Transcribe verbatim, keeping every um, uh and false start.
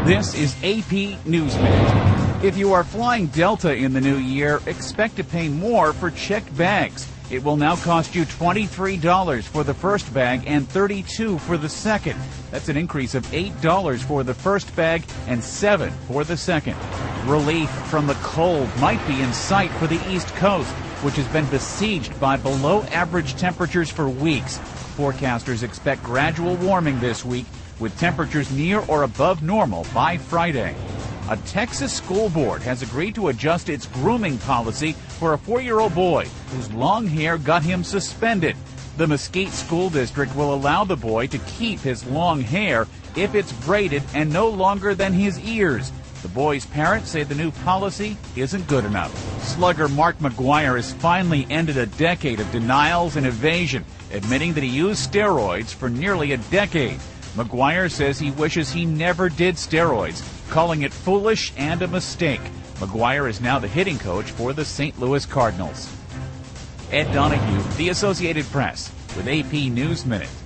This is A P News Minute. If you are flying Delta in the new year, expect to pay more for checked bags. It will now cost you twenty-three dollars for the first bag and thirty-two dollars for the second. That's an increase of eight dollars for the first bag and seven dollars for the second. Relief from the cold might be in sight for the East Coast, which has been besieged by below average temperatures for weeks. Forecasters expect gradual warming this week, with temperatures near or above normal by Friday. A Texas school board has agreed to adjust its grooming policy for a four-year-old boy whose long hair got him suspended. The Mesquite School District will allow the boy to keep his long hair if it's braided and no longer than his ears. The boy's parents say the new policy isn't good enough. Slugger Mark McGwire has finally ended a decade of denials and evasion, admitting that he used steroids for nearly a decade. McGwire says he wishes he never did steroids, calling it foolish and a mistake. McGwire is now the hitting coach for the Saint Louis Cardinals. Ed Donahue, The Associated Press, with A P News Minute.